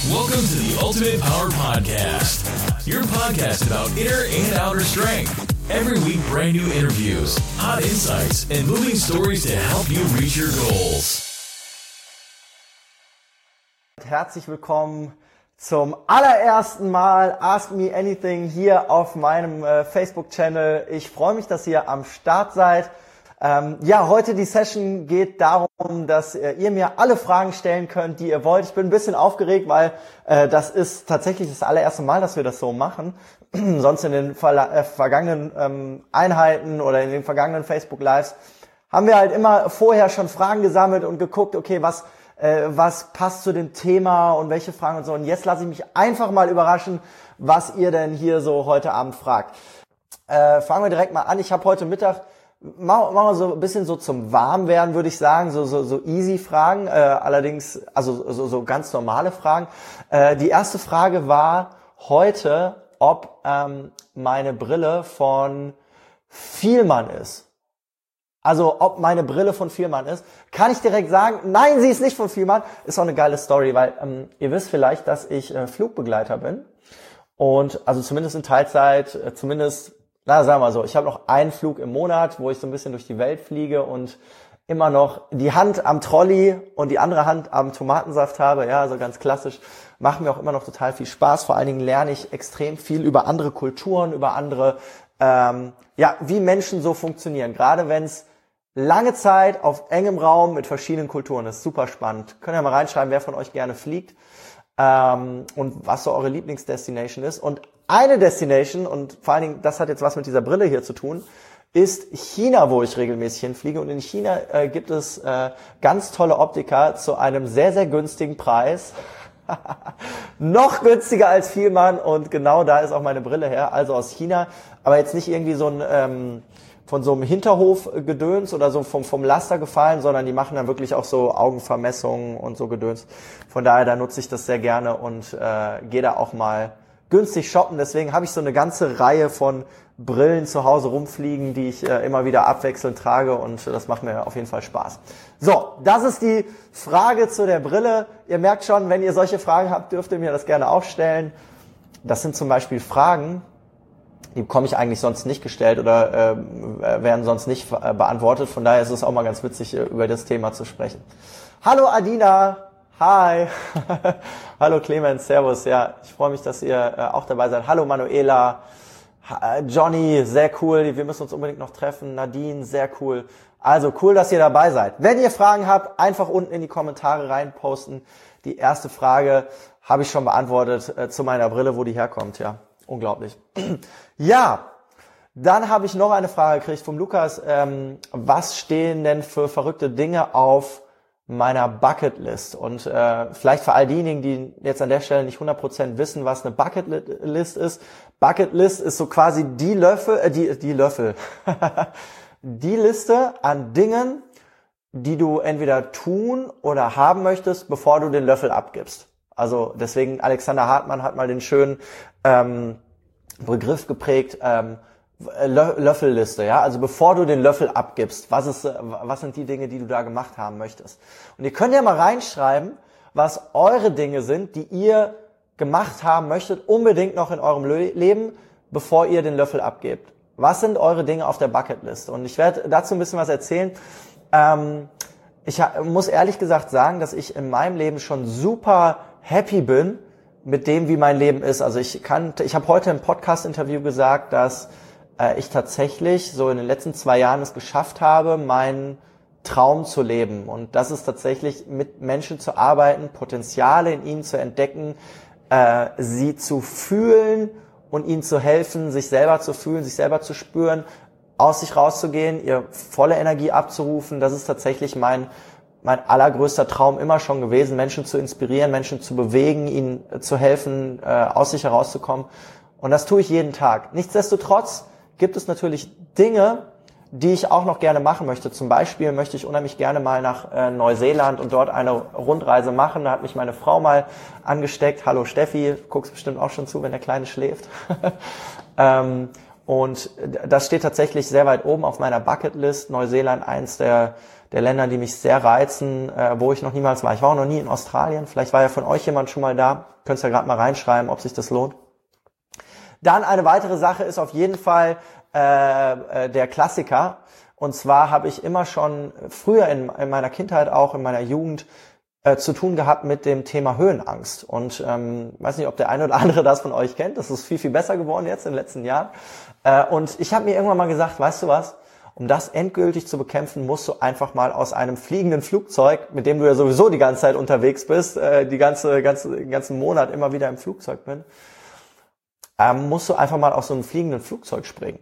Welcome to the Ultimate Power Podcast, your podcast about inner and outer strength. Every week, brand new interviews, hot insights, and moving stories to help you reach your goals. Herzlich willkommen zum allerersten Mal Ask Me Anything hier auf meinem Facebook-Channel. Ich freue mich, dass ihr am Start seid. Heute die Session geht darum, dass ihr mir alle Fragen stellen könnt, die ihr wollt. Ich bin ein bisschen aufgeregt, weil das ist tatsächlich das allererste Mal, dass wir das so machen. Sonst in den vergangenen Einheiten oder in den vergangenen Facebook-Lives haben wir halt immer vorher schon Fragen gesammelt und geguckt, okay, was passt zu dem Thema und welche Fragen und so. Und jetzt lasse ich mich einfach mal überraschen, was ihr denn hier so heute Abend fragt. Fangen wir direkt mal an. Ich habe heute Mittag, machen wir so ein bisschen so zum Warmwerden, würde ich sagen, so easy Fragen, allerdings, also so ganz normale Fragen. Die erste Frage war heute, ob meine Brille von Fielmann ist. Also ob meine Brille von Fielmann ist, kann ich direkt sagen, nein, sie ist nicht von Fielmann. Ist auch eine geile Story, weil ihr wisst vielleicht, dass ich Flugbegleiter bin und also zumindest in Teilzeit, sagen wir mal so, ich habe noch einen Flug im Monat, wo ich so ein bisschen durch die Welt fliege und immer noch die Hand am Trolley und die andere Hand am Tomatensaft habe, ja, so ganz klassisch. Macht mir auch immer noch total viel Spaß. Vor allen Dingen lerne ich extrem viel über andere Kulturen, über andere, wie Menschen so funktionieren. Gerade wenn es lange Zeit auf engem Raum mit verschiedenen Kulturen ist. Super spannend. Könnt ihr mal reinschreiben, wer von euch gerne fliegt und was so eure Lieblingsdestination ist. Und eine Destination, und vor allen Dingen, das hat jetzt was mit dieser Brille hier zu tun, ist China, wo ich regelmäßig hinfliege. Und in China gibt es ganz tolle Optiker zu einem sehr, sehr günstigen Preis. Noch günstiger als Fielmann, und genau da ist auch meine Brille her, also aus China. Aber jetzt nicht irgendwie so ein von so einem Hinterhof-Gedöns oder so vom Laster gefallen, sondern die machen dann wirklich auch so Augenvermessungen und so Gedöns. Von daher, da nutze ich das sehr gerne und gehe da auch mal günstig shoppen. Deswegen habe ich so eine ganze Reihe von Brillen zu Hause rumfliegen, die ich immer wieder abwechselnd trage, und das macht mir auf jeden Fall Spaß. So, das ist die Frage zu der Brille. Ihr merkt schon, wenn ihr solche Fragen habt, dürft ihr mir das gerne auch stellen. Das sind zum Beispiel Fragen, die bekomme ich eigentlich sonst nicht gestellt oder werden sonst nicht beantwortet. Von daher ist es auch mal ganz witzig, über das Thema zu sprechen. Hallo Adina! Hi! Hallo Clemens, servus. Ja, ich freue mich, dass ihr auch dabei seid. Hallo Manuela, Johnny, sehr cool. Wir müssen uns unbedingt noch treffen. Nadine, sehr cool. Also cool, dass ihr dabei seid. Wenn ihr Fragen habt, einfach unten in die Kommentare rein posten. Die erste Frage habe ich schon beantwortet zu meiner Brille, wo die herkommt. Ja, unglaublich. Ja, dann habe ich noch eine Frage gekriegt vom Lukas. Was stehen denn für verrückte Dinge auf meiner Bucketlist? Und vielleicht für all diejenigen, die jetzt an der Stelle nicht 100% wissen, was eine Bucketlist ist. Bucketlist ist so quasi die Liste an Dingen, die du entweder tun oder haben möchtest, bevor du den Löffel abgibst. Also deswegen, Alexander Hartmann hat mal den schönen Begriff geprägt, Löffelliste, ja, also bevor du den Löffel abgibst, was sind die Dinge, die du da gemacht haben möchtest? Und ihr könnt ja mal reinschreiben, was eure Dinge sind, die ihr gemacht haben möchtet, unbedingt noch in eurem Leben, bevor ihr den Löffel abgebt. Was sind eure Dinge auf der Bucketlist? Und ich werde dazu ein bisschen was erzählen. Ich muss ehrlich gesagt sagen, dass ich in meinem Leben schon super happy bin mit dem, wie mein Leben ist. Also ich habe heute im Podcast-Interview gesagt, dass ich tatsächlich so in den letzten 2 Jahren es geschafft habe, meinen Traum zu leben. Und das ist tatsächlich, mit Menschen zu arbeiten, Potenziale in ihnen zu entdecken, sie zu fühlen und ihnen zu helfen, sich selber zu fühlen, sich selber zu spüren, aus sich rauszugehen, ihr volle Energie abzurufen. Das ist tatsächlich mein allergrößter Traum immer schon gewesen, Menschen zu inspirieren, Menschen zu bewegen, ihnen zu helfen, aus sich herauszukommen. Und das tue ich jeden Tag. Nichtsdestotrotz gibt es natürlich Dinge, die ich auch noch gerne machen möchte. Zum Beispiel möchte ich unheimlich gerne mal nach Neuseeland und dort eine Rundreise machen. Da hat mich meine Frau mal angesteckt. Hallo Steffi, guckst bestimmt auch schon zu, wenn der Kleine schläft. Und das steht tatsächlich sehr weit oben auf meiner Bucketlist. Neuseeland, eins der der Länder, die mich sehr reizen, wo ich noch niemals war. Ich war auch noch nie in Australien. Vielleicht war ja von euch jemand schon mal da. Könnt ihr ja gerade mal reinschreiben, ob sich das lohnt. Dann eine weitere Sache ist auf jeden Fall der Klassiker. Und zwar habe ich immer schon früher in meiner Kindheit, auch in meiner Jugend, zu tun gehabt mit dem Thema Höhenangst. Und weiß nicht, ob der eine oder andere das von euch kennt. Das ist viel, viel besser geworden jetzt in den letzten Jahren. Und ich habe mir irgendwann mal gesagt, weißt du was? Um das endgültig zu bekämpfen, musst du einfach mal aus einem fliegenden Flugzeug, mit dem du ja sowieso die ganze Zeit unterwegs bist, den ganzen Monat immer wieder im Flugzeug bin, musst du einfach mal aus so einem fliegenden Flugzeug springen.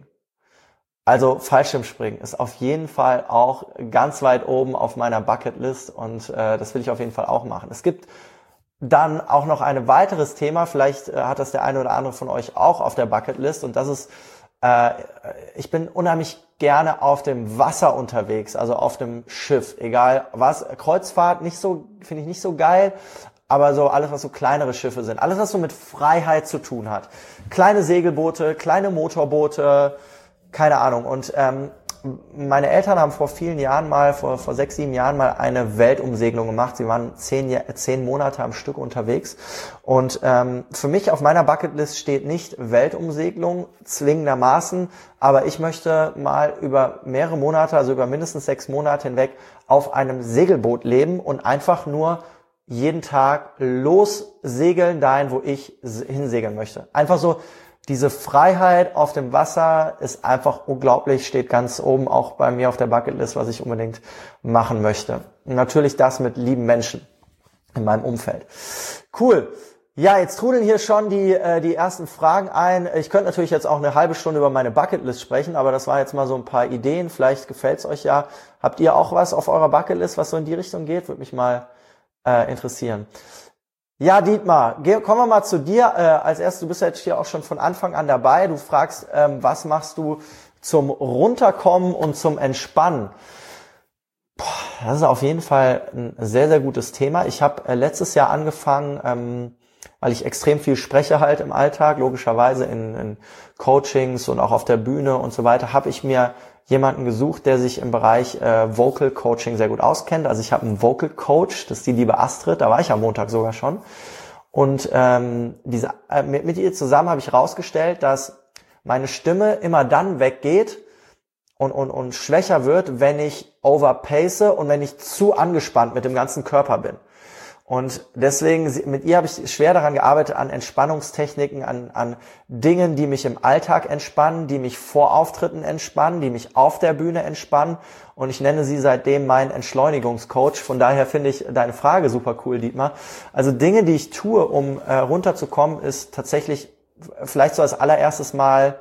Also Fallschirmspringen ist auf jeden Fall auch ganz weit oben auf meiner Bucketlist und das will ich auf jeden Fall auch machen. Es gibt dann auch noch ein weiteres Thema, vielleicht hat das der eine oder andere von euch auch auf der Bucketlist, und das ist, ich bin unheimlich gerne auf dem Wasser unterwegs, also auf dem Schiff, egal was. Kreuzfahrt finde ich nicht so geil, aber so alles, was so kleinere Schiffe sind, alles, was so mit Freiheit zu tun hat. Kleine Segelboote, kleine Motorboote, keine Ahnung. Und meine Eltern haben vor vielen Jahren mal, vor 6, 7 Jahren mal eine Weltumsegelung gemacht. Sie waren 10 Monate am Stück unterwegs. Und für mich auf meiner Bucketlist steht nicht Weltumsegelung zwingendermaßen, aber ich möchte mal über mehrere Monate, also über mindestens 6 Monate hinweg, auf einem Segelboot leben und einfach nur jeden Tag lossegeln dahin, wo ich hinsegeln möchte. Einfach so. Diese Freiheit auf dem Wasser ist einfach unglaublich, steht ganz oben auch bei mir auf der Bucketlist, was ich unbedingt machen möchte. Und natürlich das mit lieben Menschen in meinem Umfeld. Cool. Ja, jetzt trudeln hier schon die ersten Fragen ein. Ich könnte natürlich jetzt auch eine halbe Stunde über meine Bucketlist sprechen, aber das war jetzt mal so ein paar Ideen. Vielleicht gefällt's euch ja. Habt ihr auch was auf eurer Bucketlist, was so in die Richtung geht? Würde mich mal interessieren. Ja, Dietmar, kommen wir mal zu dir. Als erstes, du bist ja jetzt hier auch schon von Anfang an dabei. Du fragst, was machst du zum Runterkommen und zum Entspannen? Das ist auf jeden Fall ein sehr, sehr gutes Thema. Ich habe letztes Jahr angefangen, weil ich extrem viel spreche halt im Alltag, logischerweise in Coachings und auch auf der Bühne und so weiter, habe ich mir jemanden gesucht, der sich im Bereich Vocal Coaching sehr gut auskennt. Also ich habe einen Vocal Coach, das ist die liebe Astrid, da war ich am Montag sogar schon. Und mit ihr zusammen habe ich herausgestellt, dass meine Stimme immer dann weggeht und schwächer wird, wenn ich overpace und wenn ich zu angespannt mit dem ganzen Körper bin. Und deswegen, mit ihr habe ich schwer daran gearbeitet, an Entspannungstechniken, an Dingen, die mich im Alltag entspannen, die mich vor Auftritten entspannen, die mich auf der Bühne entspannen. Und ich nenne sie seitdem meinen Entschleunigungscoach. Von daher finde ich deine Frage super cool, Dietmar. Also Dinge, die ich tue, um runterzukommen, ist tatsächlich vielleicht so als allererstes Mal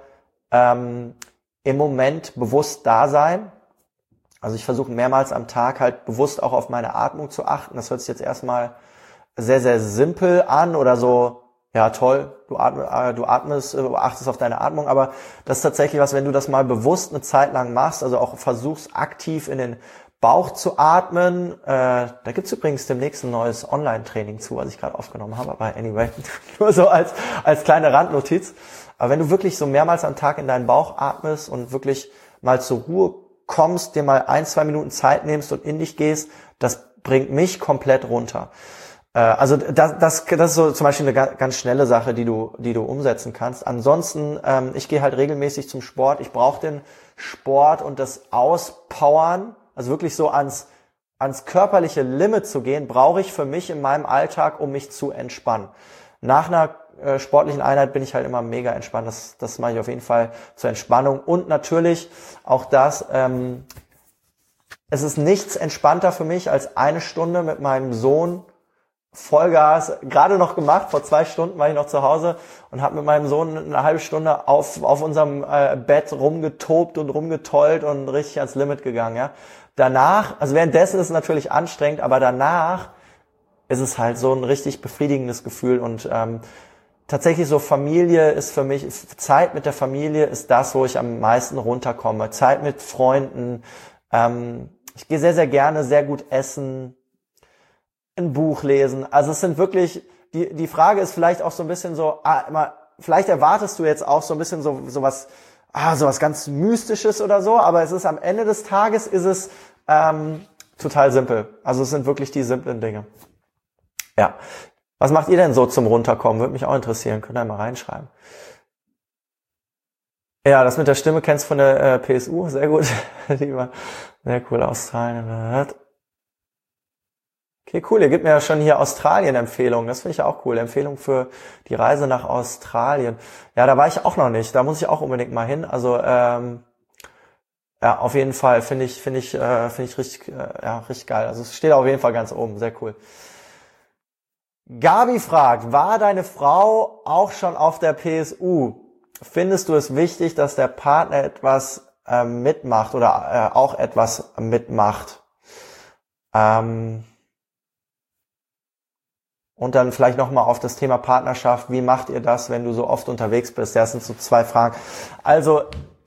im Moment bewusst da sein. Also ich versuche mehrmals am Tag halt bewusst auch auf meine Atmung zu achten. Das hört sich jetzt erstmal sehr, sehr simpel an oder so, ja toll, du achtest auf deine Atmung, aber das ist tatsächlich was, wenn du das mal bewusst eine Zeit lang machst, also auch versuchst aktiv in den Bauch zu atmen. Da gibt's übrigens demnächst ein neues Online-Training zu, was ich gerade aufgenommen habe, aber anyway, nur so als kleine Randnotiz. Aber wenn du wirklich so mehrmals am Tag in deinen Bauch atmest und wirklich mal zur Ruhe kommst, dir mal 1, 2 Minuten Zeit nimmst und in dich gehst, das bringt mich komplett runter. Also das ist so zum Beispiel eine ganz schnelle Sache, die du umsetzen kannst. Ansonsten, ich gehe halt regelmäßig zum Sport. Ich brauche den Sport und das Auspowern, also wirklich so ans körperliche Limit zu gehen, brauche ich für mich in meinem Alltag, um mich zu entspannen. Nach einer sportlichen Einheit bin ich halt immer mega entspannt. Das mache ich auf jeden Fall zur Entspannung. Und natürlich auch das, es ist nichts entspannter für mich, als 1 Stunde mit meinem Sohn Vollgas, gerade noch gemacht, vor 2 Stunden war ich noch zu Hause und habe mit meinem Sohn eine halbe Stunde auf unserem Bett rumgetobt und rumgetollt und richtig ans Limit gegangen. Ja. Danach, also währenddessen ist es natürlich anstrengend, aber danach ist es halt so ein richtig befriedigendes Gefühl und tatsächlich so Familie ist für mich, Zeit mit der Familie ist das, wo ich am meisten runterkomme. Zeit mit Freunden. Ich gehe sehr, sehr gerne, sehr gut essen, ein Buch lesen. Also es sind wirklich, die Frage ist vielleicht auch so ein bisschen so, vielleicht erwartest du jetzt auch so ein bisschen sowas ganz Mystisches oder so, aber es ist am Ende des Tages ist es total simpel. Also es sind wirklich die simplen Dinge. Ja. Was macht ihr denn so zum Runterkommen? Würde mich auch interessieren. Könnt ihr mal reinschreiben. Ja, das mit der Stimme kennst du von der PSU. Sehr gut. Sehr cool. Australien. Okay, cool. Ihr gebt mir ja schon hier Australien-Empfehlungen. Das finde ich auch cool. Empfehlung für die Reise nach Australien. Ja, da war ich auch noch nicht. Da muss ich auch unbedingt mal hin. Also, ja, auf jeden Fall finde ich richtig, richtig geil. Also es steht auf jeden Fall ganz oben. Sehr cool. Gabi fragt, war deine Frau auch schon auf der PSU? Findest du es wichtig, dass der Partner etwas mitmacht oder auch etwas mitmacht? Und dann vielleicht nochmal auf das Thema Partnerschaft. Wie macht ihr das, wenn du so oft unterwegs bist? Das sind so 2 Fragen. Also,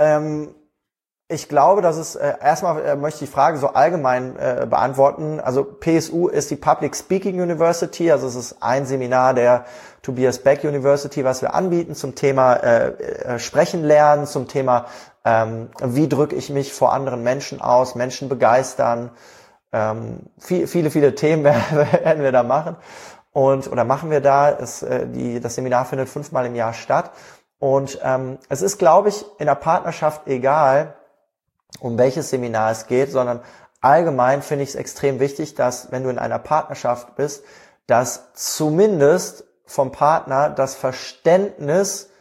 ich glaube, dass es, erstmal möchte ich die Frage so allgemein beantworten. Also PSU ist die Public Speaking University, also es ist ein Seminar der Tobias Beck University, was wir anbieten zum Thema Sprechen lernen, zum Thema, wie drücke ich mich vor anderen Menschen aus, Menschen begeistern. Viele Themen werden wir da machen. Oder machen wir da. Das Seminar findet 5-mal im Jahr statt. Und es ist, glaube ich, in der Partnerschaft egal, um welches Seminar es geht, sondern allgemein finde ich es extrem wichtig, dass, wenn du in einer Partnerschaft bist, dass zumindest vom Partner das Verständnis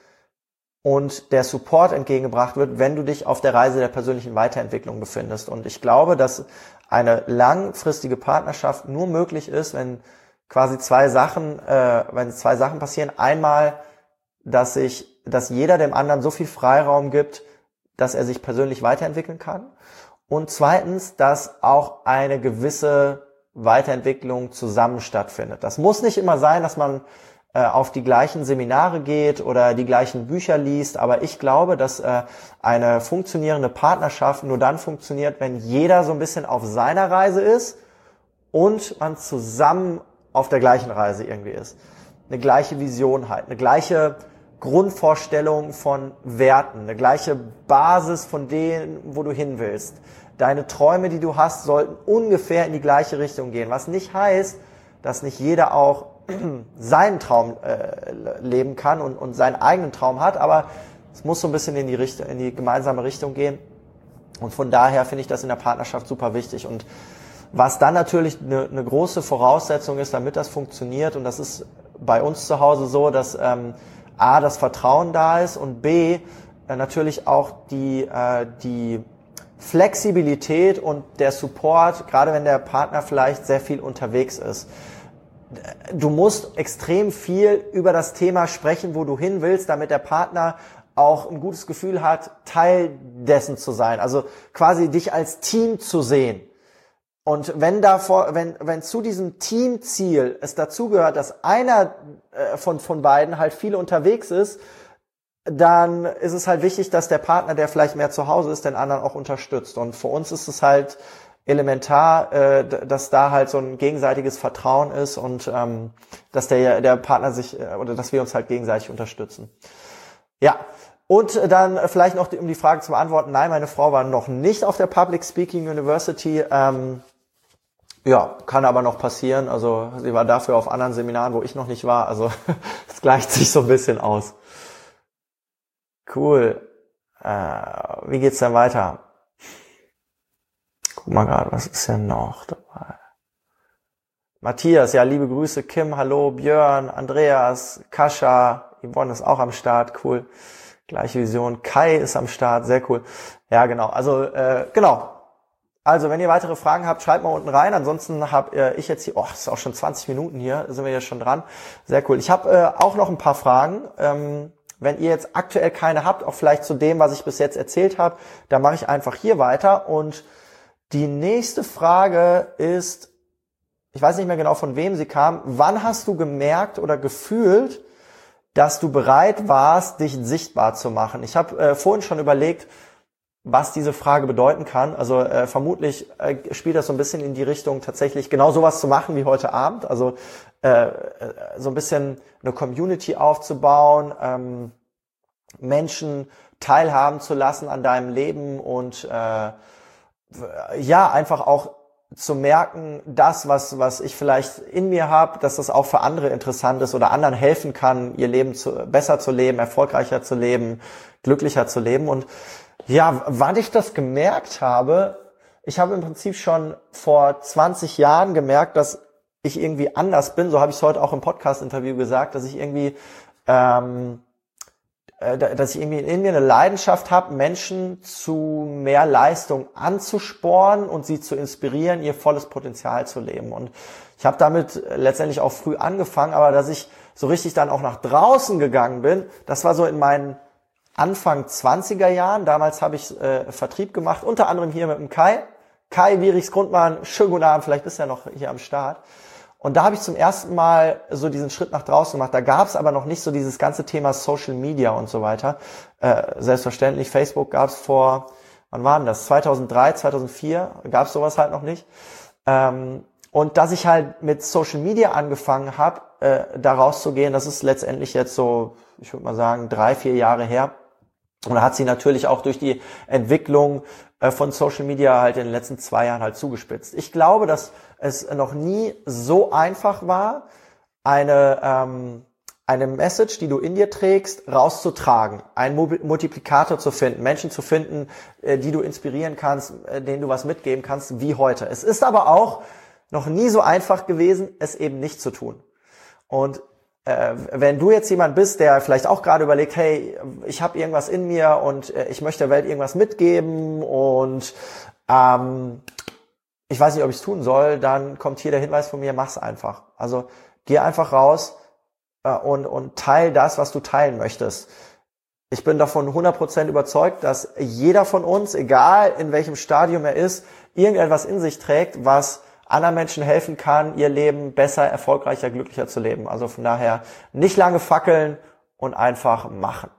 und der Support entgegengebracht wird, wenn du dich auf der Reise der persönlichen Weiterentwicklung befindest. Und ich glaube, dass eine langfristige Partnerschaft nur möglich ist, wenn quasi zwei Sachen passieren. Einmal, dass jeder dem anderen so viel Freiraum gibt, dass er sich persönlich weiterentwickeln kann. Und zweitens, dass auch eine gewisse Weiterentwicklung zusammen stattfindet. Das muss nicht immer sein, dass man auf die gleichen Seminare geht oder die gleichen Bücher liest, aber ich glaube, dass eine funktionierende Partnerschaft nur dann funktioniert, wenn jeder so ein bisschen auf seiner Reise ist und man zusammen auf der gleichen Reise irgendwie ist. Eine gleiche Vision halt, eine gleiche Grundvorstellung von Werten, eine gleiche Basis von denen, wo du hin willst. Deine Träume, die du hast, sollten ungefähr in die gleiche Richtung gehen. Was nicht heißt, dass nicht jeder auch seinen Traum leben kann und seinen eigenen Traum hat, aber es muss so ein bisschen in die gemeinsame Richtung gehen. Und von daher finde ich das in der Partnerschaft super wichtig. Und was dann natürlich eine große Voraussetzung ist, damit das funktioniert, und das ist bei uns zu Hause so, dass A, das Vertrauen da ist und B, natürlich auch die Flexibilität und der Support, gerade wenn der Partner vielleicht sehr viel unterwegs ist. Du musst extrem viel über das Thema sprechen, wo du hin willst, damit der Partner auch ein gutes Gefühl hat, Teil dessen zu sein. Also quasi dich als Team zu sehen. Und wenn zu diesem Teamziel es dazugehört, dass einer von beiden halt viel unterwegs ist, dann ist es halt wichtig, dass der Partner, der vielleicht mehr zu Hause ist, den anderen auch unterstützt. Und für uns ist es halt elementar, dass da halt so ein gegenseitiges Vertrauen ist und dass der Partner dass wir uns halt gegenseitig unterstützen. Ja. Und dann vielleicht noch, um die Frage zu beantworten, nein, meine Frau war noch nicht auf der Public Speaking University. Ja, kann aber noch passieren. Also sie war dafür auf anderen Seminaren, wo ich noch nicht war. Also es gleicht sich so ein bisschen aus. Cool. Wie geht's denn weiter? Guck mal gerade, was ist denn noch dabei? Matthias, ja, liebe Grüße. Kim, hallo. Björn, Andreas, Kascha, Yvonne ist auch am Start. Cool. Gleiche Vision. Kai ist am Start. Sehr cool. Ja, genau. Also, genau. Also, wenn ihr weitere Fragen habt, schreibt mal unten rein. Ansonsten habe ich jetzt hier, das ist auch schon 20 Minuten hier, sind wir ja schon dran. Sehr cool. Ich habe auch noch ein paar Fragen. Wenn ihr jetzt aktuell keine habt, auch vielleicht zu dem, was ich bis jetzt erzählt habe, dann mache ich einfach hier weiter. Und die nächste Frage ist, ich weiß nicht mehr genau, von wem sie kam. Wann hast du gemerkt oder gefühlt, dass du bereit warst, dich sichtbar zu machen? Ich habe vorhin schon überlegt, was diese Frage bedeuten kann. Also vermutlich spielt das so ein bisschen in die Richtung, tatsächlich genau sowas zu machen wie heute Abend. Also so ein bisschen eine Community aufzubauen, Menschen teilhaben zu lassen an deinem Leben und ja, einfach auch zu merken, das, was ich vielleicht in mir habe, dass das auch für andere interessant ist oder anderen helfen kann, ihr Leben besser zu leben, erfolgreicher zu leben, glücklicher zu leben. Und ja, wann ich das gemerkt habe, ich habe im Prinzip schon vor 20 Jahren gemerkt, dass ich irgendwie anders bin. So habe ich es heute auch im Podcast-Interview gesagt, dass ich irgendwie in mir eine Leidenschaft habe, Menschen zu mehr Leistung anzuspornen und sie zu inspirieren, ihr volles Potenzial zu leben. Und ich habe damit letztendlich auch früh angefangen, aber dass ich so richtig dann auch nach draußen gegangen bin, das war so in meinen Anfang 20er Jahren. Damals habe ich Vertrieb gemacht, unter anderem hier mit dem Kai Wierichs-Grundmann. Schönen guten Abend, vielleicht bist du ja noch hier am Start. Und da habe ich zum ersten Mal so diesen Schritt nach draußen gemacht. Da gab es aber noch nicht so dieses ganze Thema Social Media und so weiter. Selbstverständlich, Facebook gab es vor, wann war denn das? 2003, 2004 gab es sowas halt noch nicht. Und dass ich halt mit Social Media angefangen habe, da rauszugehen, das ist letztendlich jetzt so, ich würde mal sagen, 3-4 Jahre her. Und da hat sie natürlich auch durch die Entwicklung von Social Media halt in den letzten 2 Jahren halt zugespitzt. Ich glaube, dass es noch nie so einfach war, eine Message, die du in dir trägst, rauszutragen, einen Multiplikator zu finden, Menschen zu finden, die du inspirieren kannst, denen du was mitgeben kannst, wie heute. Es ist aber auch noch nie so einfach gewesen, es eben nicht zu tun. Und wenn du jetzt jemand bist, der vielleicht auch gerade überlegt, hey, ich habe irgendwas in mir und ich möchte der Welt irgendwas mitgeben und ich weiß nicht, ob ich es tun soll, dann kommt hier der Hinweis von mir, mach's einfach. Also geh einfach raus und teil das, was du teilen möchtest. Ich bin davon 100% überzeugt, dass jeder von uns, egal in welchem Stadium er ist, irgendetwas in sich trägt, was anderen Menschen helfen kann, ihr Leben besser, erfolgreicher, glücklicher zu leben. Also von daher nicht lange fackeln und einfach machen.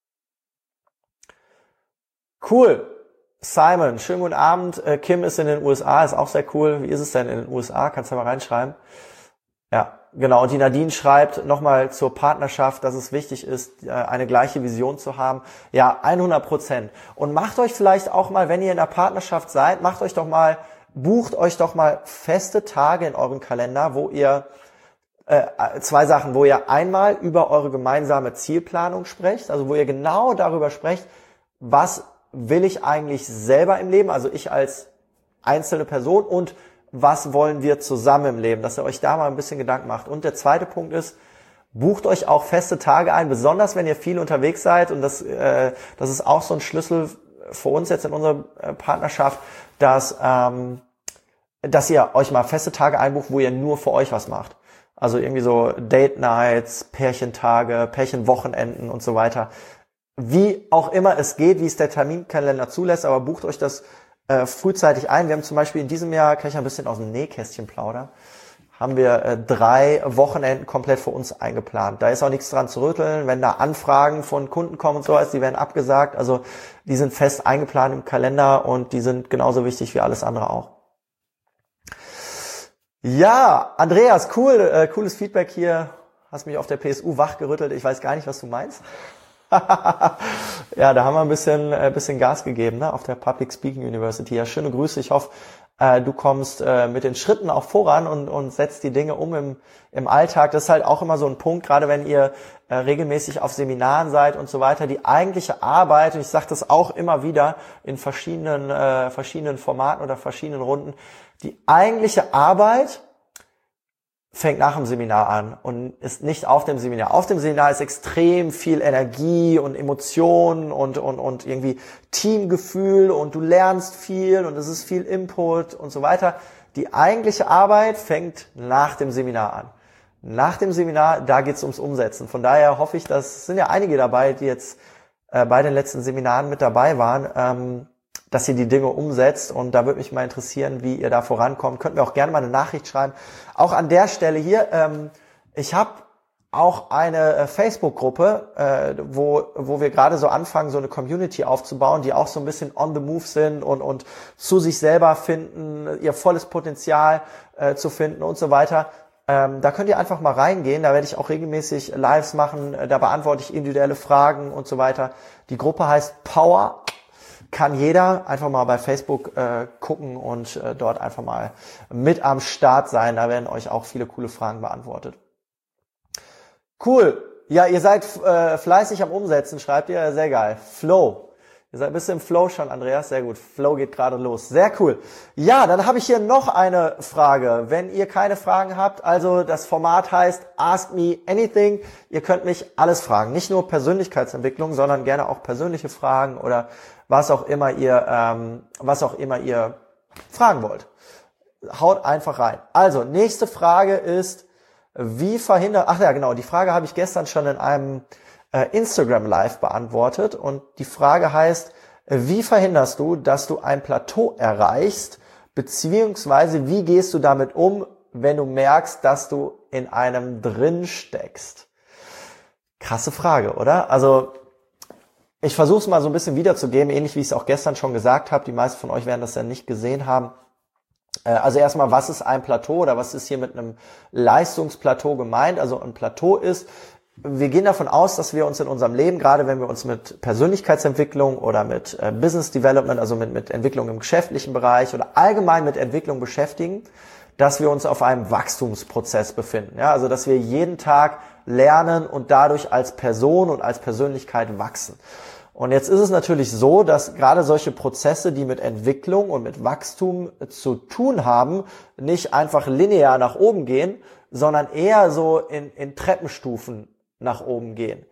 Cool. Simon, schönen guten Abend. Kim ist in den USA, ist auch sehr cool. Wie ist es denn in den USA? Kannst du mal reinschreiben? Ja, genau. Und die Nadine schreibt nochmal zur Partnerschaft, dass es wichtig ist, eine gleiche Vision zu haben. Ja, 100%. Und macht euch vielleicht auch mal, wenn ihr in einer Partnerschaft seid, bucht euch doch mal feste Tage in eurem Kalender, wo ihr 2 Sachen, wo ihr einmal über eure gemeinsame Zielplanung sprecht, also wo ihr genau darüber sprecht, was will ich eigentlich selber im Leben, also ich als einzelne Person, und was wollen wir zusammen im Leben, dass ihr euch da mal ein bisschen Gedanken macht. Und der zweite Punkt ist, bucht euch auch feste Tage ein, besonders wenn ihr viel unterwegs seid, und das ist auch so ein Schlüssel für uns jetzt in unserer Partnerschaft, dass ihr euch mal feste Tage einbucht, wo ihr nur für euch was macht. Also irgendwie so Date Nights, Pärchentage, Pärchenwochenenden und so weiter. Wie auch immer es geht, wie es der Terminkalender zulässt, aber bucht euch das frühzeitig ein. Wir haben zum Beispiel in diesem Jahr, kann ich ein bisschen aus dem Nähkästchen plaudern, haben wir 3 Wochenenden komplett für uns eingeplant. Da ist auch nichts dran zu rütteln. Wenn da Anfragen von Kunden kommen und so, die werden abgesagt. Also die sind fest eingeplant im Kalender und die sind genauso wichtig wie alles andere auch. Ja, Andreas, cool, cooles Feedback hier. Hast mich auf der PSU wachgerüttelt. Ich weiß gar nicht, was du meinst. Ja, da haben wir ein bisschen Gas gegeben, ne, auf der Public Speaking University. Ja, schöne Grüße. Ich hoffe, du kommst mit den Schritten auch voran und setzt die Dinge um im Alltag. Das ist halt auch immer so ein Punkt, gerade wenn ihr regelmäßig auf Seminaren seid und so weiter. Die eigentliche Arbeit, und ich sage das auch immer wieder in verschiedenen Formaten oder verschiedenen Runden, die eigentliche Arbeit fängt nach dem Seminar an und ist nicht auf dem Seminar. Auf dem Seminar ist extrem viel Energie und Emotionen und irgendwie Teamgefühl und du lernst viel und es ist viel Input und so weiter. Die eigentliche Arbeit fängt nach dem Seminar an. Nach dem Seminar, da geht's ums Umsetzen. Von daher hoffe ich, es sind ja einige dabei, die jetzt bei den letzten Seminaren mit dabei waren, dass ihr die Dinge umsetzt, und da würde mich mal interessieren, wie ihr da vorankommt. Könnt mir auch gerne mal eine Nachricht schreiben. Auch an der Stelle hier, ich habe auch eine Facebook-Gruppe, wo wir gerade so anfangen, so eine Community aufzubauen, die auch so ein bisschen on the move sind und zu sich selber finden, ihr volles Potenzial zu finden und so weiter. Da könnt ihr einfach mal reingehen, da werde ich auch regelmäßig Lives machen, da beantworte ich individuelle Fragen und so weiter. Die Gruppe heißt Power kann jeder einfach mal bei Facebook gucken und dort einfach mal mit am Start sein. Da werden euch auch viele coole Fragen beantwortet. Cool. Ja, ihr seid fleißig am Umsetzen, schreibt ihr. Sehr geil. Flow. Ihr seid ein bisschen im Flow schon, Andreas. Sehr gut. Flow geht gerade los. Sehr cool. Ja, dann habe ich hier noch eine Frage. Wenn ihr keine Fragen habt, also das Format heißt Ask Me Anything. Ihr könnt mich alles fragen. Nicht nur Persönlichkeitsentwicklung, sondern gerne auch persönliche Fragen oder was auch immer ihr fragen wollt. Haut einfach rein. Also, nächste Frage ist, die Frage habe ich gestern schon in einem Instagram Live beantwortet und die Frage heißt, wie verhinderst du, dass du ein Plateau erreichst, beziehungsweise wie gehst du damit um, wenn du merkst, dass du in einem drin steckst? Krasse Frage, oder? Also ich versuche es mal so ein bisschen wiederzugeben, ähnlich wie ich es auch gestern schon gesagt habe. Die meisten von euch werden das ja nicht gesehen haben. Also erstmal, was ist ein Plateau oder was ist hier mit einem Leistungsplateau gemeint? Also ein Plateau ist, wir gehen davon aus, dass wir uns in unserem Leben, gerade wenn wir uns mit Persönlichkeitsentwicklung oder mit Business Development, also mit Entwicklung im geschäftlichen Bereich oder allgemein mit Entwicklung beschäftigen, dass wir uns auf einem Wachstumsprozess befinden. Ja, also dass wir jeden Tag lernen und dadurch als Person und als Persönlichkeit wachsen. Und jetzt ist es natürlich so, dass gerade solche Prozesse, die mit Entwicklung und mit Wachstum zu tun haben, nicht einfach linear nach oben gehen, sondern eher so in Treppenstufen nach oben gehen.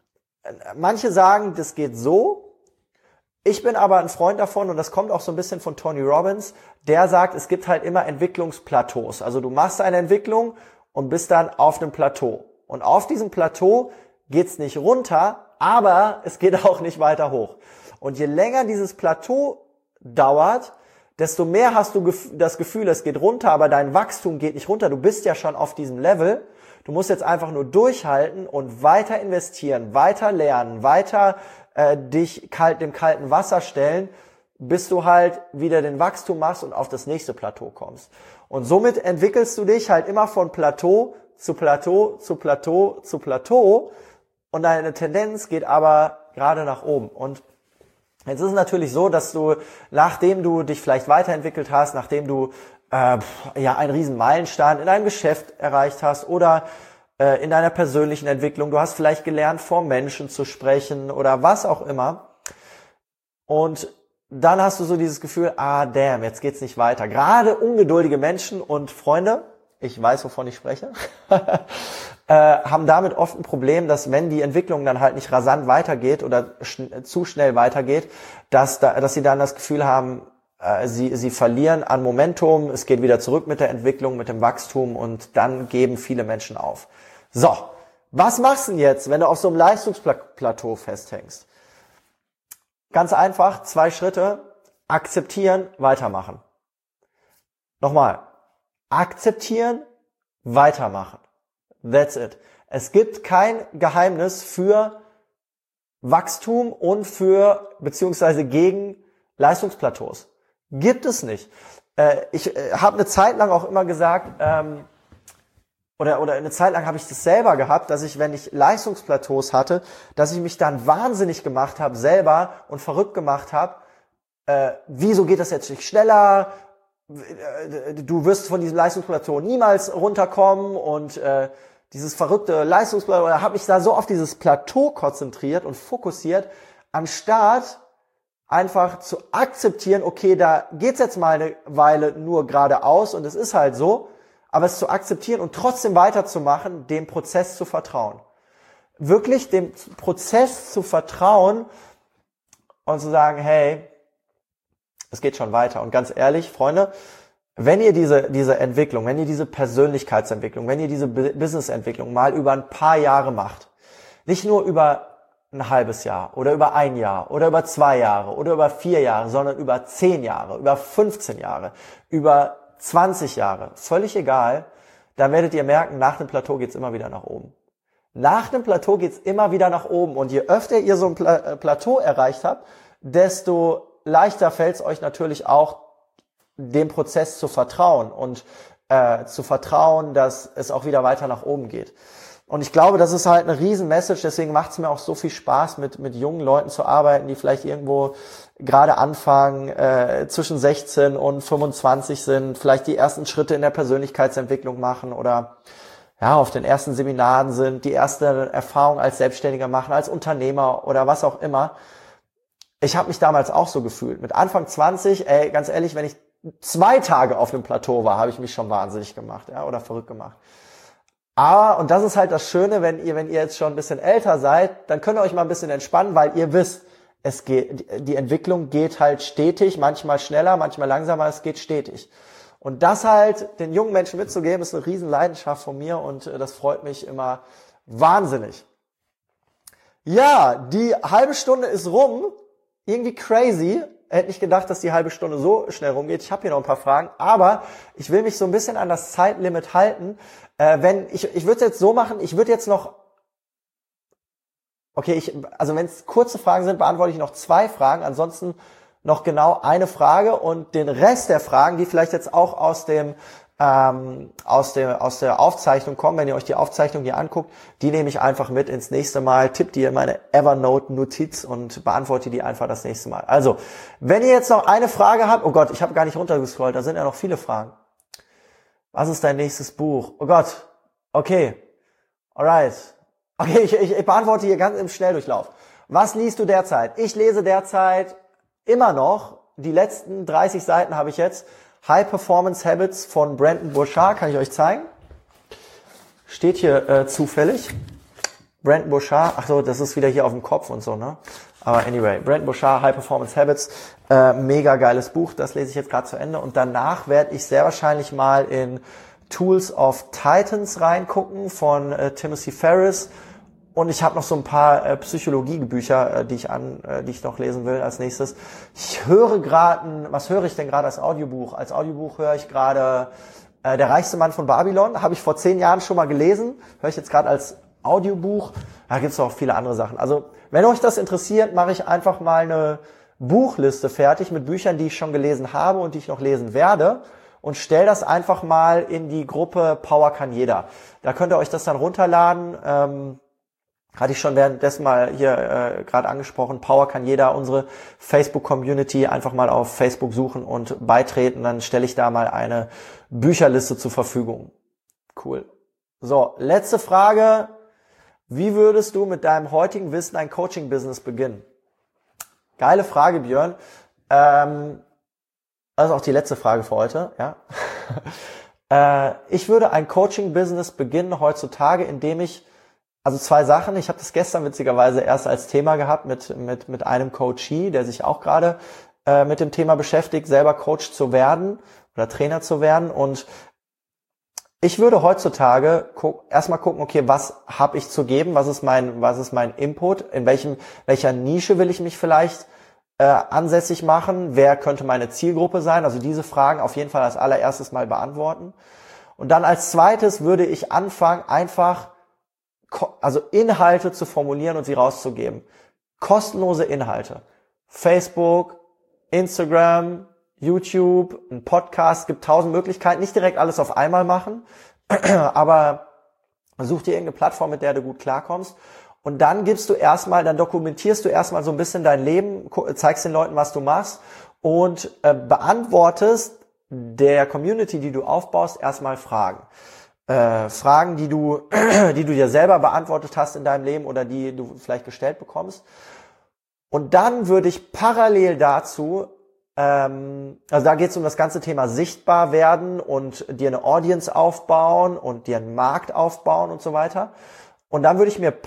Manche sagen, das geht so. Ich bin aber ein Freund davon, und das kommt auch so ein bisschen von Tony Robbins, der sagt, es gibt halt immer Entwicklungsplateaus. Also du machst eine Entwicklung und bist dann auf einem Plateau. Und auf diesem Plateau geht's nicht runter, aber es geht auch nicht weiter hoch. Und je länger dieses Plateau dauert, desto mehr hast du das Gefühl, es geht runter, aber dein Wachstum geht nicht runter. Du bist ja schon auf diesem Level. Du musst jetzt einfach nur durchhalten und weiter investieren, weiter lernen, weiter dich dem kalten Wasser stellen, bis du halt wieder den Wachstum machst und auf das nächste Plateau kommst. Und somit entwickelst du dich halt immer von Plateau zu Plateau zu Plateau zu Plateau. Und deine Tendenz geht aber gerade nach oben. Und jetzt ist es natürlich so, dass du, nachdem du dich vielleicht weiterentwickelt hast, nachdem du einen riesen Meilenstein in deinem Geschäft erreicht hast oder in deiner persönlichen Entwicklung, du hast vielleicht gelernt, vor Menschen zu sprechen oder was auch immer. Und dann hast du so dieses Gefühl, damn, jetzt geht's nicht weiter. Gerade ungeduldige Menschen und Freunde, ich weiß, wovon ich spreche, haben damit oft ein Problem, dass wenn die Entwicklung dann halt nicht rasant weitergeht oder zu schnell weitergeht, dass sie dann das Gefühl haben, sie verlieren an Momentum, es geht wieder zurück mit der Entwicklung, mit dem Wachstum und dann geben viele Menschen auf. So, was machst du denn jetzt, wenn du auf so einem Leistungsplateau festhängst? Ganz einfach, 2 Schritte, akzeptieren, weitermachen. Nochmal, akzeptieren, weitermachen. That's it. Es gibt kein Geheimnis für Wachstum und beziehungsweise gegen Leistungsplateaus. Gibt es nicht. Ich habe eine Zeit lang auch immer gesagt, oder eine Zeit lang habe ich das selber gehabt, dass ich, wenn ich Leistungsplateaus hatte, dass ich mich dann wahnsinnig gemacht habe selber und verrückt gemacht habe. Wieso geht das jetzt nicht schneller? Du wirst von diesem Leistungsplateau niemals runterkommen und dieses verrückte Leistungsplateau, da habe ich da so auf dieses Plateau konzentriert und fokussiert, anstatt einfach zu akzeptieren, okay, da geht's jetzt mal eine Weile nur geradeaus und es ist halt so, aber es zu akzeptieren und trotzdem weiterzumachen, dem Prozess zu vertrauen. Wirklich dem Prozess zu vertrauen und zu sagen, hey, es geht schon weiter. Und ganz ehrlich, Freunde, wenn ihr diese Entwicklung, wenn ihr diese Persönlichkeitsentwicklung, wenn ihr diese Businessentwicklung mal über ein paar Jahre macht, nicht nur über ein halbes Jahr oder über 1 Jahr oder über 2 Jahre oder über 4 Jahre, sondern über 10 Jahre, über 15 Jahre, über 20 Jahre, völlig egal, dann werdet ihr merken, nach dem Plateau geht's immer wieder nach oben. Nach dem Plateau geht's immer wieder nach oben und je öfter ihr so ein Plateau erreicht habt, desto leichter fällt es euch natürlich auch, dem Prozess zu vertrauen und zu vertrauen, dass es auch wieder weiter nach oben geht. Und ich glaube, das ist halt eine riesen Message, deswegen macht es mir auch so viel Spaß, mit jungen Leuten zu arbeiten, die vielleicht irgendwo gerade anfangen, zwischen 16 und 25 sind, vielleicht die ersten Schritte in der Persönlichkeitsentwicklung machen oder ja, auf den ersten Seminaren sind, die erste Erfahrung als Selbstständiger machen, als Unternehmer oder was auch immer. Ich habe mich damals auch so gefühlt. Mit Anfang 20, ganz ehrlich, wenn ich 2 Tage auf dem Plateau war, habe ich mich schon wahnsinnig gemacht, ja, oder verrückt gemacht. Aber, und das ist halt das Schöne, wenn ihr jetzt schon ein bisschen älter seid, dann könnt ihr euch mal ein bisschen entspannen, weil ihr wisst, die Entwicklung geht halt stetig, manchmal schneller, manchmal langsamer, es geht stetig. Und das halt den jungen Menschen mitzugeben, ist eine riesen Leidenschaft von mir und das freut mich immer wahnsinnig. Ja, die halbe Stunde ist rum, irgendwie crazy. Hätte nicht gedacht, dass die halbe Stunde so schnell rumgeht. Ich habe hier noch ein paar Fragen, aber ich will mich so ein bisschen an das Zeitlimit halten. Ich würde es jetzt so machen, ich würde jetzt noch, also wenn es kurze Fragen sind, beantworte ich noch 2 Fragen, ansonsten noch genau eine Frage und den Rest der Fragen, die vielleicht jetzt auch aus der Aufzeichnung kommen, wenn ihr euch die Aufzeichnung hier anguckt, die nehme ich einfach mit ins nächste Mal, tippt die in meine Evernote-Notiz und beantworte die einfach das nächste Mal. Also, wenn ihr jetzt noch eine Frage habt, oh Gott, ich habe gar nicht runtergescrollt, da sind ja noch viele Fragen. Was ist dein nächstes Buch? Oh Gott, okay, alright. Okay, ich beantworte hier ganz im Schnelldurchlauf. Was liest du derzeit? Ich lese derzeit immer noch, die letzten 30 Seiten habe ich jetzt, High Performance Habits von Brendon Burchard, kann ich euch zeigen. Steht hier zufällig. Brendon Burchard, ach so, das ist wieder hier auf dem Kopf und so, ne? Aber anyway, Brendon Burchard, High Performance Habits, mega geiles Buch, das lese ich jetzt gerade zu Ende. Und danach werde ich sehr wahrscheinlich mal in Tools of Titans reingucken von Timothy Ferriss. Und ich habe noch so ein paar Psychologiebücher, die ich noch lesen will als nächstes. Ich höre gerade, was höre ich denn gerade als Audiobuch? Als Audiobuch höre ich gerade Der reichste Mann von Babylon. Habe ich vor 10 Jahren schon mal gelesen. Höre ich jetzt gerade als Audiobuch. Da gibt es auch viele andere Sachen. Also wenn euch das interessiert, mache ich einfach mal eine Buchliste fertig mit Büchern, die ich schon gelesen habe und die ich noch lesen werde. Und stell das einfach mal in die Gruppe Power kann jeder. Da könnt ihr euch das dann runterladen. Hatte ich schon währenddessen mal hier gerade angesprochen, Power kann jeder, unsere Facebook-Community, einfach mal auf Facebook suchen und beitreten, dann stelle ich da mal eine Bücherliste zur Verfügung. Cool. So, letzte Frage. Wie würdest du mit deinem heutigen Wissen ein Coaching-Business beginnen? Geile Frage, Björn. Das ist auch die letzte Frage für heute. Ja. Ich würde ein Coaching-Business beginnen heutzutage, indem ich also 2 Sachen. Ich habe das gestern witzigerweise erst als Thema gehabt mit einem Coachee, der sich auch gerade mit dem Thema beschäftigt, selber Coach zu werden oder Trainer zu werden. Und ich würde heutzutage erstmal gucken, okay, was habe ich zu geben? Was ist mein Input? In welcher Nische will ich mich vielleicht ansässig machen? Wer könnte meine Zielgruppe sein? Also diese Fragen auf jeden Fall als allererstes mal beantworten. Und dann als zweites würde ich anfangen, einfach Inhalte zu formulieren und sie rauszugeben. Kostenlose Inhalte. Facebook, Instagram, YouTube, ein Podcast, gibt 1000 Möglichkeiten. Nicht direkt alles auf einmal machen, aber such dir irgendeine Plattform, mit der du gut klarkommst. Und dann dann dokumentierst du erstmal so ein bisschen dein Leben, zeigst den Leuten, was du machst und beantwortest der Community, die du aufbaust, erstmal Fragen. Fragen, die du dir selber beantwortet hast in deinem Leben oder die du vielleicht gestellt bekommst. Und dann würde ich parallel dazu, also da geht es um das ganze Thema sichtbar werden und dir eine Audience aufbauen und dir einen Markt aufbauen und so weiter. Und dann würde ich mir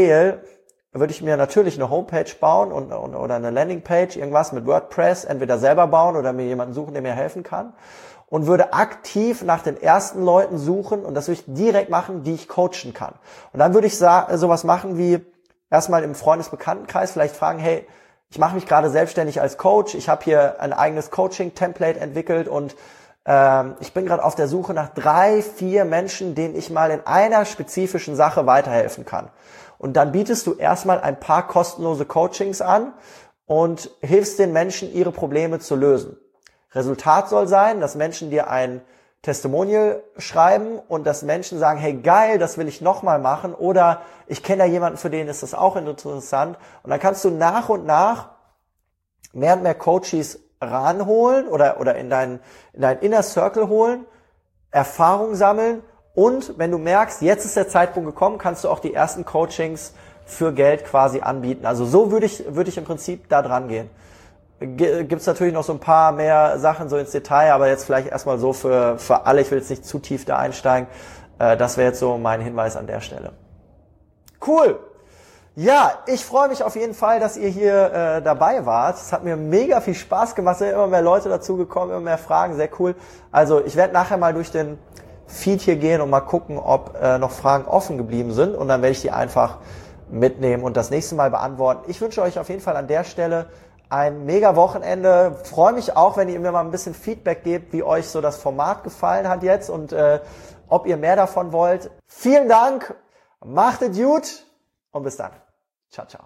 natürlich eine Homepage bauen oder eine Landingpage, irgendwas mit WordPress, entweder selber bauen oder mir jemanden suchen, der mir helfen kann. Und würde aktiv nach den ersten Leuten suchen und das würde ich direkt machen, die ich coachen kann. Und dann würde ich sowas machen wie erstmal im Freundesbekanntenkreis vielleicht fragen, hey, ich mache mich gerade selbstständig als Coach, ich habe hier ein eigenes Coaching-Template entwickelt und ich bin gerade auf der Suche nach 3, 4 Menschen, denen ich mal in einer spezifischen Sache weiterhelfen kann. Und dann bietest du erstmal ein paar kostenlose Coachings an und hilfst den Menschen, ihre Probleme zu lösen. Resultat soll sein, dass Menschen dir ein Testimonial schreiben und dass Menschen sagen, hey geil, das will ich nochmal machen, oder ich kenne da jemanden, für den ist das auch interessant, und dann kannst du nach und nach mehr und mehr Coaches ranholen oder in dein Inner Circle holen, Erfahrung sammeln, und wenn du merkst, jetzt ist der Zeitpunkt gekommen, kannst du auch die ersten Coachings für Geld quasi anbieten. Also so würde ich im Prinzip da dran gehen. Gibt's natürlich noch so ein paar mehr Sachen so ins Detail, aber jetzt vielleicht erstmal so für alle, ich will jetzt nicht zu tief da einsteigen. Das wäre jetzt so mein Hinweis an der Stelle. Cool. Ja, ich freue mich auf jeden Fall, dass ihr hier dabei wart. Es hat mir mega viel Spaß gemacht, es sind immer mehr Leute dazugekommen, immer mehr Fragen, sehr cool. Also ich werde nachher mal durch den Feed hier gehen und mal gucken, ob noch Fragen offen geblieben sind, und dann werde ich die einfach mitnehmen und das nächste Mal beantworten. Ich wünsche euch auf jeden Fall an der Stelle ein mega Wochenende. Freue mich auch, wenn ihr mir mal ein bisschen Feedback gebt, wie euch so das Format gefallen hat jetzt und ob ihr mehr davon wollt. Vielen Dank, macht es gut und bis dann. Ciao, ciao.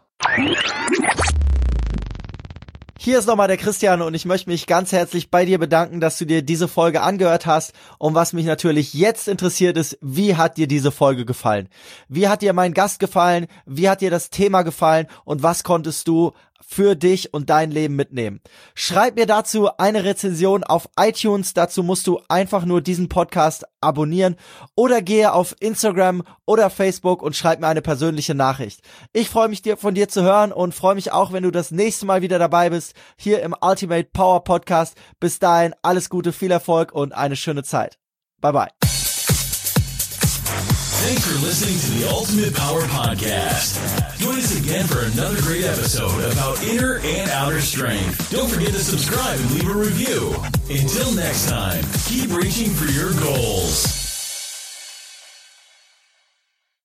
Hier ist nochmal der Christian und ich möchte mich ganz herzlich bei dir bedanken, dass du dir diese Folge angehört hast. Und was mich natürlich jetzt interessiert ist, wie hat dir diese Folge gefallen? Wie hat dir mein Gast gefallen? Wie hat dir das Thema gefallen? Und was konntest du für dich und dein Leben mitnehmen? Schreib mir dazu eine Rezension auf iTunes. Dazu musst du einfach nur diesen Podcast abonnieren oder gehe auf Instagram oder Facebook und schreib mir eine persönliche Nachricht. Ich freue mich, von dir zu hören und freue mich auch, wenn du das nächste Mal wieder dabei bist, hier im Ultimate Power Podcast. Bis dahin, alles Gute, viel Erfolg und eine schöne Zeit. Bye bye. Thanks for listening to the Ultimate Power Podcast. Join us again for another great episode about inner and outer strength. Don't forget to subscribe and leave a review. Until next time, keep reaching for your goals.